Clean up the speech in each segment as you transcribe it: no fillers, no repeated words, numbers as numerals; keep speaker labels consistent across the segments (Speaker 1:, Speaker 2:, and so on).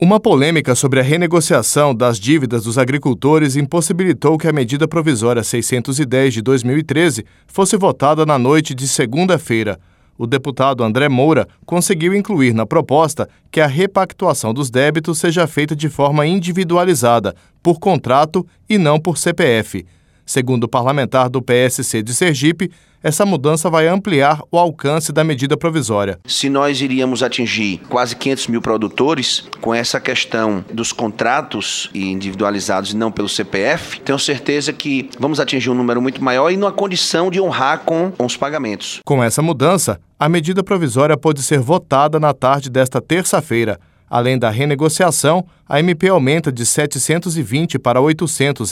Speaker 1: Uma polêmica sobre a renegociação das dívidas dos agricultores impossibilitou que a medida provisória 610 de 2013 fosse votada na noite de segunda-feira. O deputado André Moura conseguiu incluir na proposta que a repactuação dos débitos seja feita de forma individualizada, por contrato e não por CPF. Segundo o parlamentar do PSC de Sergipe, essa mudança vai ampliar o alcance da medida provisória.
Speaker 2: Se nós iríamos atingir quase 500 mil produtores, com essa questão dos contratos individualizados e não pelo CPF, tenho certeza que vamos atingir um número muito maior e numa condição de honrar com os pagamentos.
Speaker 1: Com essa mudança, a medida provisória pode ser votada na tarde desta terça-feira. Além da renegociação, a MP aumenta de R$ 720 para R$ 800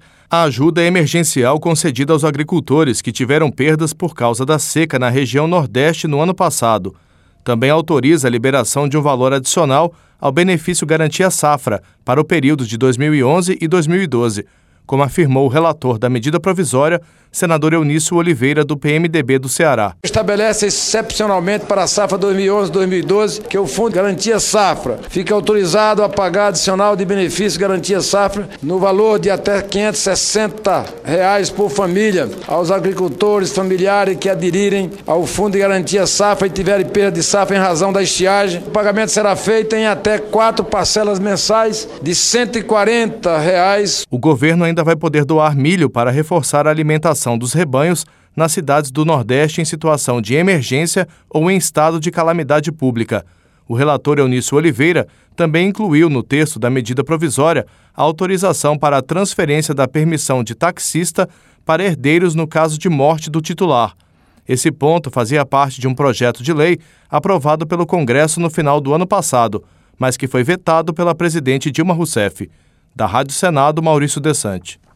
Speaker 1: a ajuda emergencial concedida aos agricultores que tiveram perdas por causa da seca na região Nordeste no ano passado. Também autoriza a liberação de um valor adicional ao benefício Garantia Safra para o período de 2011 e 2012, como afirmou o relator da medida provisória, senador Eunício Oliveira, do PMDB do Ceará.
Speaker 3: Estabelece excepcionalmente para a safra 2011-2012 que o Fundo Garantia Safra fica autorizado a pagar adicional de benefício Garantia Safra no valor de até R$ 560 por família aos agricultores familiares que aderirem ao Fundo de Garantia Safra e tiverem perda de safra em razão da estiagem. O pagamento será feito em até 4 parcelas mensais de R$ 140.
Speaker 1: O governo ainda vai poder doar milho para reforçar a alimentação dos rebanhos nas cidades do Nordeste em situação de emergência ou em estado de calamidade pública. O relator Eunício Oliveira também incluiu no texto da medida provisória a autorização para a transferência da permissão de taxista para herdeiros no caso de morte do titular. Esse ponto fazia parte de um projeto de lei aprovado pelo Congresso no final do ano passado, mas que foi vetado pela presidente Dilma Rousseff. Da Rádio Senado, Maurício Desante.